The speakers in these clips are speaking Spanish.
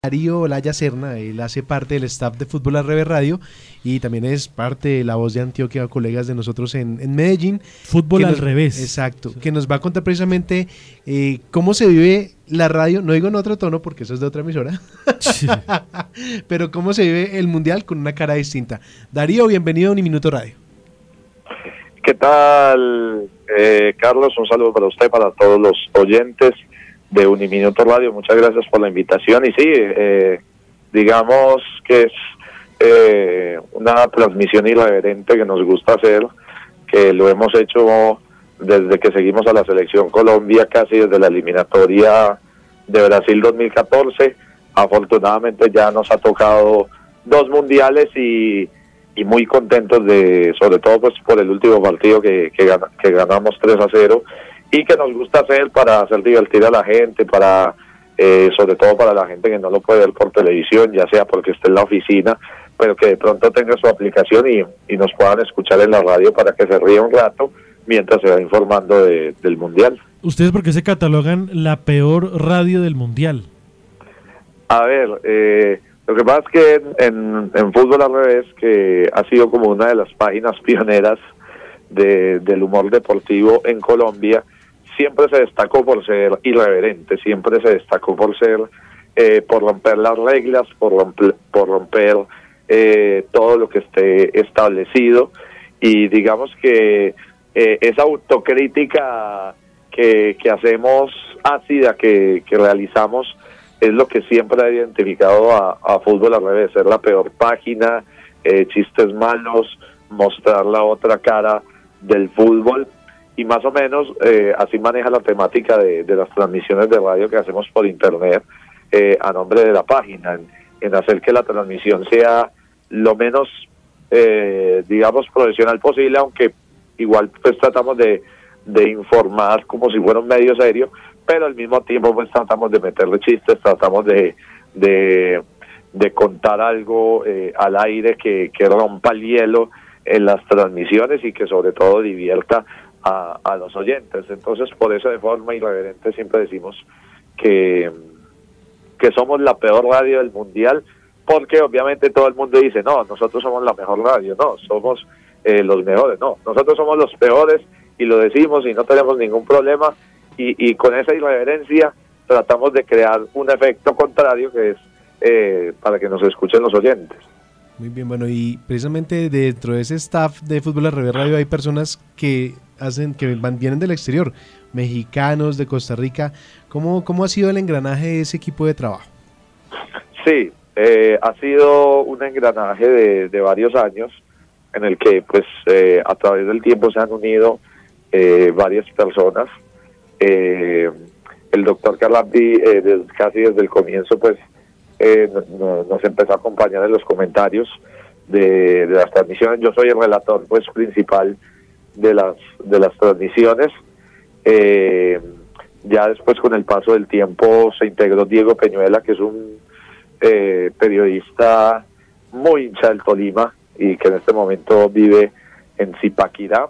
Darío Olaya Serna. Él hace parte del staff de Fútbol al Revés Radio y también es parte de La Voz de Antioquia, colegas de nosotros en Medellín. Fútbol al revés. Exacto, sí. Que nos va a contar precisamente cómo se vive la radio, no digo en otro tono porque eso es de otra emisora, sí. Pero cómo se vive el Mundial con una cara distinta. Darío, bienvenido a Uniminuto Radio. ¿Qué tal, Carlos? Un saludo para usted, para todos los oyentes de Uniminuto Radio. Muchas gracias por la invitación. Y sí, digamos que es una transmisión irreverente que nos gusta hacer, que lo hemos hecho desde que seguimos a la selección Colombia, casi desde la eliminatoria de Brasil 2014. Afortunadamente ya nos ha tocado 2 mundiales y muy contentos sobre todo pues por el último partido que ganamos 3-0, y que nos gusta hacer para hacer divertir a la gente, para sobre todo para la gente que no lo puede ver por televisión, ya sea porque esté en la oficina, pero que de pronto tenga su aplicación y nos puedan escuchar en la radio para que se ría un rato mientras se va informando del Mundial. ¿Ustedes por qué se catalogan la peor radio del Mundial? A ver, lo que pasa es que en Fútbol al Revés, que ha sido como una de las páginas pioneras del humor deportivo en Colombia, siempre se destacó por ser irreverente, siempre se destacó por ser, por romper las reglas, por romper todo lo que esté establecido, y digamos que esa autocrítica que hacemos ácida, que realizamos, es lo que siempre ha identificado a Fútbol al Revés, ser la peor página, chistes malos, mostrar la otra cara del fútbol, y más o menos así maneja la temática de las transmisiones de radio que hacemos por internet a nombre de la página, en hacer que la transmisión sea lo menos, digamos, profesional posible, aunque igual pues tratamos de informar como si fuera un medio serio, pero al mismo tiempo pues tratamos de meterle chistes, tratamos de contar algo al aire que rompa el hielo en las transmisiones y que sobre todo divierta a los oyentes. Entonces, por eso de forma irreverente siempre decimos que somos la peor radio del Mundial, porque obviamente todo el mundo dice, no, nosotros somos la mejor radio, no, somos los mejores, no, nosotros somos los peores, y lo decimos y no tenemos ningún problema, y con esa irreverencia tratamos de crear un efecto contrario que es para que nos escuchen los oyentes. Muy bien, bueno, y precisamente dentro de ese staff de Fútbol al Revés Radio hay personas que vienen del exterior, mexicanos, de Costa Rica. ¿Cómo ha sido el engranaje de ese equipo de trabajo? Sí, ha sido un engranaje de varios años, en el que pues a través del tiempo se han unido varias personas. El doctor Carlampi casi desde el comienzo pues nos empezó a acompañar en los comentarios de las transmisiones. Yo soy el relator pues principal de las transmisiones. Ya después, con el paso del tiempo, se integró Diego Peñuela, que es un periodista muy hincha del Tolima y que en este momento vive en Zipaquirá,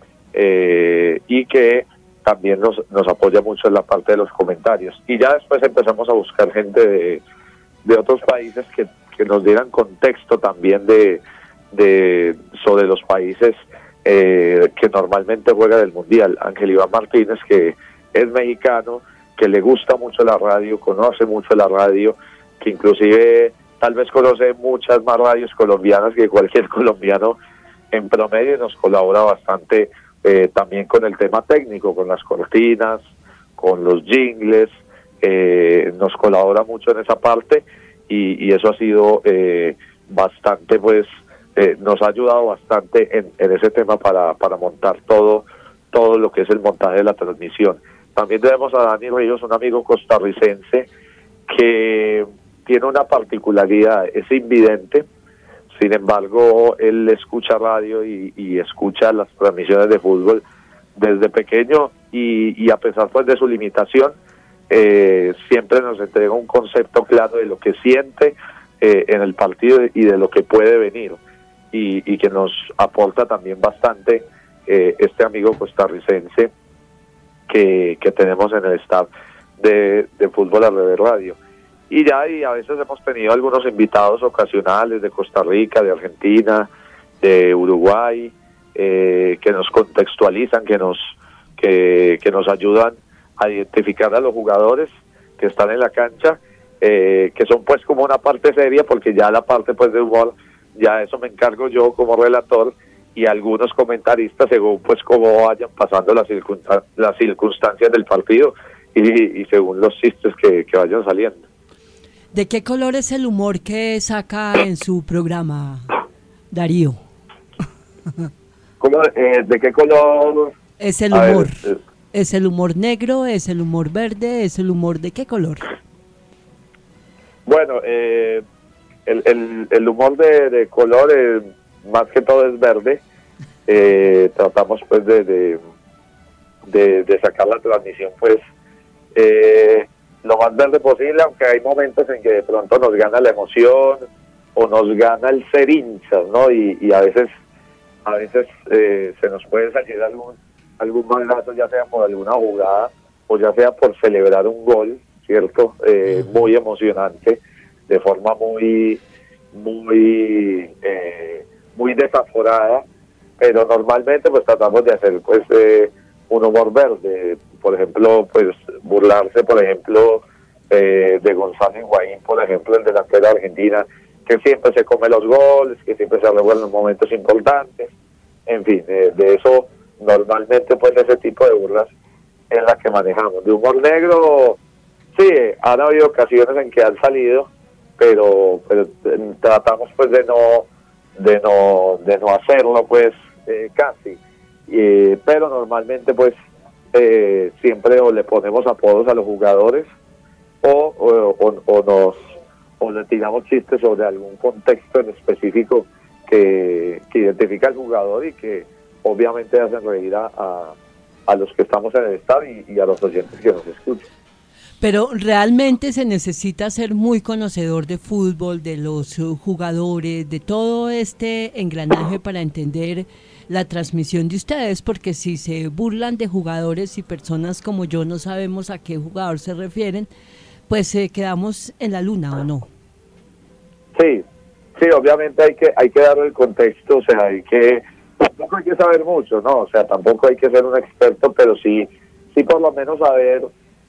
y que también nos apoya mucho en la parte de los comentarios. Y ya después empezamos a buscar gente de otros países que nos dieran contexto también sobre los países que normalmente juegan el Mundial. Ángel Iván Martínez, que es mexicano, que le gusta mucho la radio, conoce mucho la radio, que inclusive tal vez conoce muchas más radios colombianas que cualquier colombiano en promedio, y nos colabora bastante también con el tema técnico, con las cortinas, con los jingles, nos colabora mucho en esa parte, y eso ha sido bastante, pues nos ha ayudado bastante en ese tema para montar todo lo que es el montaje de la transmisión. También tenemos a Dani Ríos, un amigo costarricense que tiene una particularidad, es invidente. Sin embargo, él escucha radio y escucha las transmisiones de fútbol desde pequeño, y a pesar pues de su limitación, siempre nos entrega un concepto claro de lo que siente en el partido y de lo que puede venir, y que nos aporta también bastante este amigo costarricense que tenemos en el staff de Fútbol al Revés Radio. y a veces hemos tenido algunos invitados ocasionales de Costa Rica, de Argentina, de Uruguay, que nos contextualizan, que nos ayudan a identificar a los jugadores que están en la cancha, que son pues como una parte seria, porque ya la parte pues de humor, ya eso me encargo yo como relator, y algunos comentaristas según pues cómo vayan pasando las circunstancias del partido y según los chistes que vayan saliendo. ¿De qué color es el humor que saca en su programa, Darío? ¿De qué color? Es el humor. ¿Es el humor negro? ¿Es el humor verde? ¿Es el humor de qué color? Bueno, el humor de color más que todo es verde. Tratamos pues de sacar la transmisión pues lo más verde posible, aunque hay momentos en que de pronto nos gana la emoción o nos gana el ser hinchas, ¿no? Y a veces se nos puede salir algún malazo, ya sea por alguna jugada o ya sea por celebrar un gol, ¿cierto? Muy emocionante, de forma muy desaforada, pero normalmente pues tratamos de hacer pues un humor verde, por ejemplo, pues burlarse, por ejemplo, de Gonzalo Higuaín, por ejemplo, el delantero de Argentina, que siempre se come los goles, que siempre se revuelve en los momentos importantes, en fin, de eso normalmente pues ese tipo de burlas es la que manejamos. De humor negro, sí, han habido ocasiones en que han salido, pero tratamos pues de no hacerlo pues casi, pero normalmente pues siempre o le ponemos apodos a los jugadores o le tiramos chistes sobre algún contexto en específico que identifica al jugador y que obviamente hacen reír a los que estamos en el estadio y a los oyentes que nos escuchan. Pero realmente se necesita ser muy conocedor de fútbol, de los jugadores, de todo este engranaje para entender la transmisión de ustedes, porque si se burlan de jugadores y personas como yo no sabemos a qué jugador se refieren, pues quedamos en la luna, ¿o no? Sí, obviamente hay que darle el contexto, o sea, tampoco hay que saber mucho, ¿no? O sea, tampoco hay que ser un experto, pero sí por lo menos saber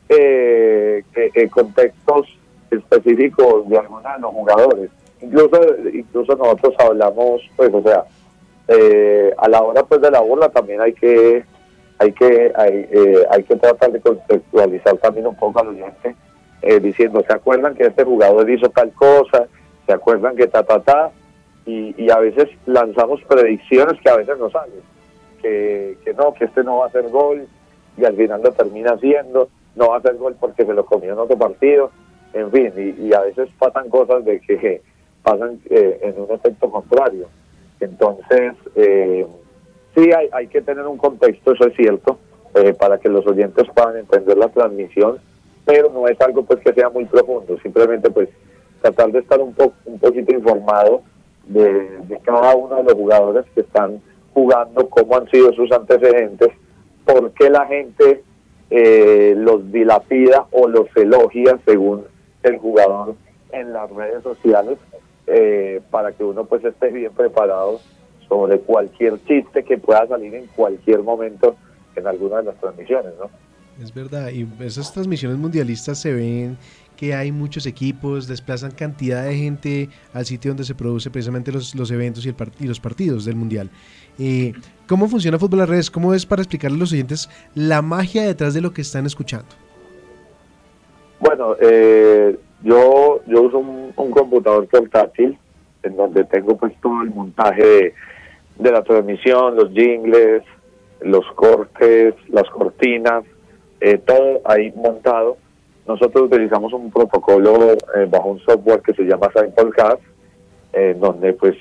contextos específicos de algunos de los jugadores. Incluso nosotros hablamos, pues, o sea, a la hora pues de la burla también hay que tratar de contextualizar también un poco al oyente, diciendo, ¿se acuerdan que este jugador hizo tal cosa? ¿Se acuerdan que y a veces lanzamos predicciones que a veces no salen, que este no va a hacer gol y al final lo termina haciendo, no va a hacer gol porque se lo comió en otro partido, en fin, y a veces pasan cosas de que pasan en un efecto contrario. Entonces, sí hay que tener un contexto, eso es cierto, para que los oyentes puedan entender la transmisión, pero no es algo pues que sea muy profundo, simplemente pues tratar de estar un poquito informado de cada uno de los jugadores que están jugando, cómo han sido sus antecedentes, por qué la gente los dilapida o los elogia según el jugador en las redes sociales, para que uno pues esté bien preparado sobre cualquier chiste que pueda salir en cualquier momento en alguna de las transmisiones, ¿no? Es verdad, y esas transmisiones mundialistas se ven que hay muchos equipos, desplazan cantidad de gente al sitio donde se produce precisamente los eventos y los partidos del mundial. ¿Cómo funciona Fútbol a las Redes? ¿Cómo es para explicarle a los oyentes la magia detrás de lo que están escuchando? Bueno, yo uso un computador portátil en donde tengo pues todo el montaje de la transmisión, los jingles, los cortes, las cortinas, todo ahí montado. Nosotros utilizamos un protocolo bajo un software que se llama Simulcast, donde pues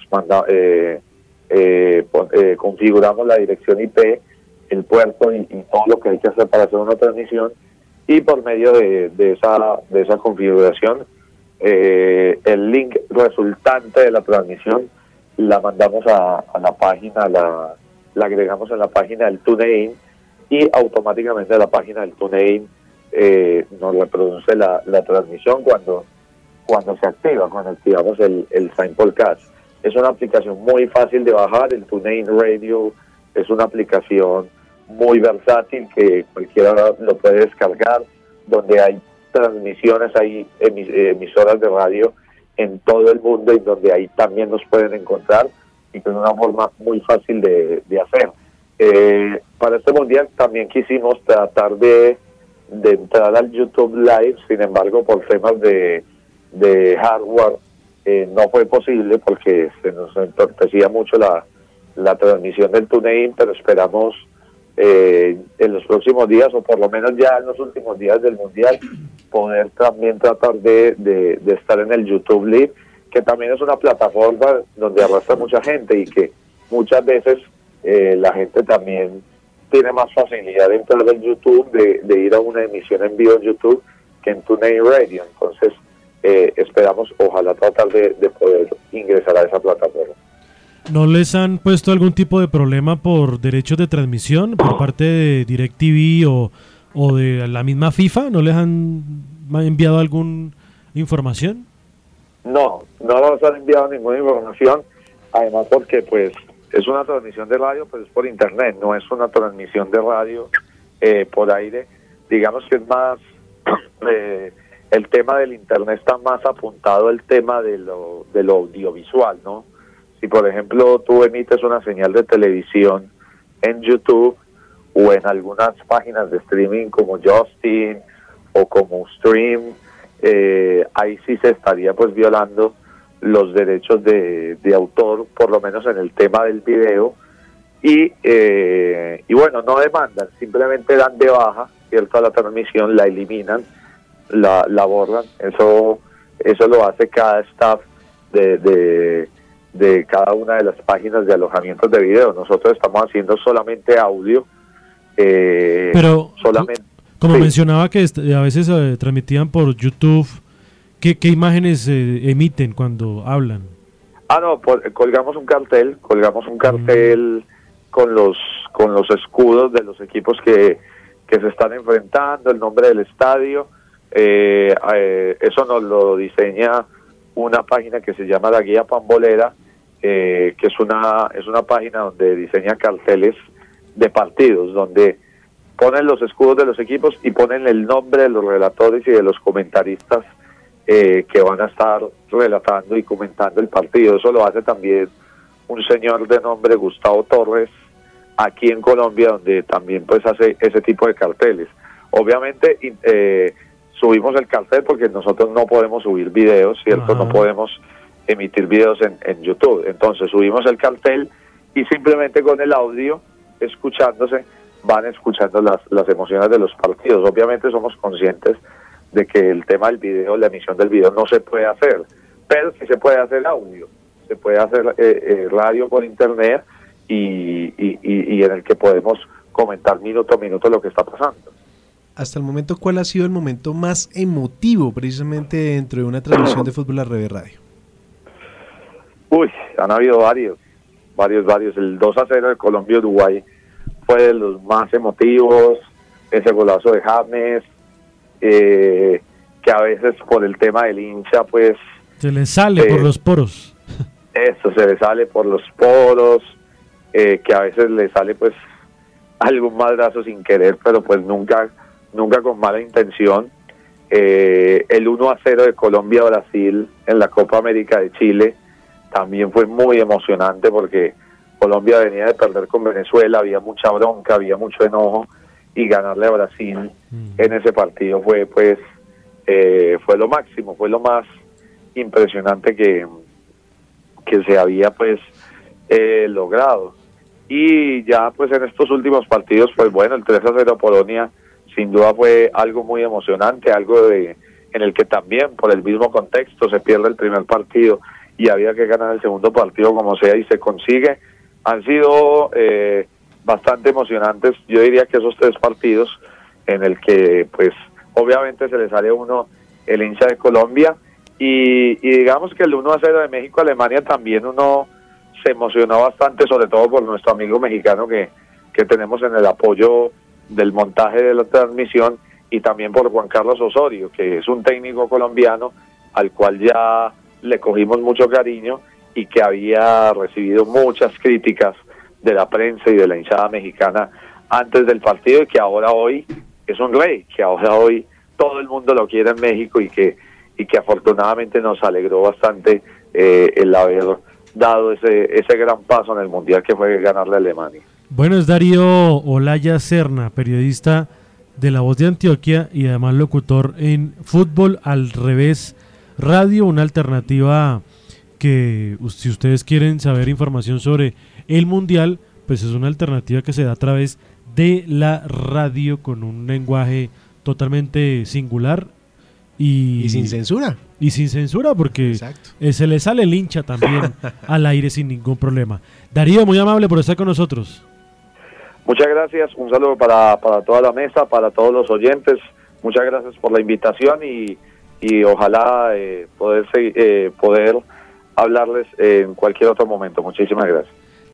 configuramos la dirección IP, el puerto y todo lo que hay que hacer para hacer una transmisión, y por medio de esa configuración el link resultante de la transmisión la mandamos a la página, la agregamos en la página del TuneIn, y automáticamente la página del TuneIn nos reproduce la transmisión cuando cuando se activa, cuando activamos el Simulcast. Es una aplicación muy fácil de bajar, el TuneIn Radio es una aplicación muy versátil que cualquiera lo puede descargar, donde hay transmisiones, hay emisoras de radio en todo el mundo y donde ahí también nos pueden encontrar, y que es una forma muy fácil de hacer. Para este mundial también quisimos tratar de entrar al YouTube Live, sin embargo por temas de hardware no fue posible porque se nos entorpecía mucho la transmisión del TuneIn, pero esperamos en los próximos días, o por lo menos ya en los últimos días del mundial, poder también tratar de estar en el YouTube Live, que también es una plataforma donde arrastra mucha gente y que muchas veces la gente también tiene más facilidad de entrar en YouTube, de ir a una emisión en vivo en YouTube que en TuneIn Radio. Entonces esperamos, ojalá, tratar de poder ingresar a esa plataforma. ¿No les han puesto algún tipo de problema por derechos de transmisión por parte de DirecTV o de la misma FIFA? ¿No les han enviado alguna información? No nos han enviado ninguna información, además porque pues es una transmisión de radio, pero es por internet, no es una transmisión de radio por aire. Digamos que es más, el tema del internet está más apuntado al tema de lo audiovisual, ¿no? Si por ejemplo tú emites una señal de televisión en YouTube o en algunas páginas de streaming como Justin o como Stream, ahí sí se estaría pues violando los derechos de autor, por lo menos en el tema del video, y bueno, no demandan, simplemente dan de baja, ¿cierto?, la transmisión, la eliminan, la borran. Eso lo hace cada staff de cada una de las páginas de alojamientos de video. Nosotros estamos haciendo solamente audio, pero solamente, como sí. mencionaba que a veces transmitían por YouTube, ¿qué imágenes emiten cuando hablan? No, colgamos un cartel con los escudos de los equipos que se están enfrentando, el nombre del estadio. Eso nos lo diseña una página que se llama La Guía Pambolera, que es una página donde diseña carteles de partidos, donde ponen los escudos de los equipos y ponen el nombre de los relatores y de los comentaristas que van a estar relatando y comentando el partido. Eso lo hace también un señor de nombre Gustavo Torres aquí en Colombia, donde también pues hace ese tipo de carteles. Obviamente subimos el cartel porque nosotros no podemos subir videos, ¿cierto? No podemos emitir videos en YouTube. Entonces subimos el cartel y simplemente con el audio escuchándose van escuchando las emociones de los partidos. Obviamente somos conscientes de que el tema del video, la emisión del video no se puede hacer, pero sí se puede hacer audio, se puede hacer radio por internet y en el que podemos comentar minuto a minuto lo que está pasando. Hasta el momento, ¿cuál ha sido el momento más emotivo precisamente dentro de una transmisión de Fútbol al Revés Radio? Han habido varios. El 2-0 de Colombia-Uruguay fue de los más emotivos, ese golazo de James, que a veces por el tema del hincha pues se le sale por los poros. Eso, se le sale por los poros, que a veces le sale pues algún madrazo sin querer, pero pues nunca con mala intención. El 1-0 de Colombia-Brasil en la Copa América de Chile también fue muy emocionante porque Colombia venía de perder con Venezuela, había mucha bronca, había mucho enojo, y ganarle a Brasil en ese partido fue pues fue lo máximo, fue lo más impresionante que se había pues logrado. Y ya pues en estos últimos partidos, pues bueno, el 3-0 a Polonia sin duda fue algo muy emocionante, algo en el que también por el mismo contexto se pierde el primer partido y había que ganar el segundo partido como sea, y se consigue. Han sido bastante emocionantes, yo diría que esos 3 partidos en el que pues obviamente se le sale a uno el hincha de Colombia, y digamos que el 1-0 de México-Alemania también uno se emocionó bastante, sobre todo por nuestro amigo mexicano que tenemos en el apoyo del montaje de la transmisión, y también por Juan Carlos Osorio, que es un técnico colombiano al cual ya le cogimos mucho cariño y que había recibido muchas críticas de la prensa y de la hinchada mexicana antes del partido, y que ahora hoy es un rey, que ahora hoy todo el mundo lo quiere en México, y que afortunadamente nos alegró bastante el haber dado ese gran paso en el Mundial, que fue ganarle a Alemania. Bueno, es Darío Olaya Serna, periodista de La Voz de Antioquia y además locutor en Fútbol al Revés Radio, una alternativa que, si ustedes quieren saber información sobre el Mundial, pues es una alternativa que se da a través de la radio, con un lenguaje totalmente singular y sin censura. Y sin censura, porque se le sale el hincha también al aire sin ningún problema. Darío, muy amable por estar con nosotros. Muchas gracias, un saludo para toda la mesa, para todos los oyentes. Muchas gracias por la invitación, y ojalá poder hablarles en cualquier otro momento. Muchísimas gracias.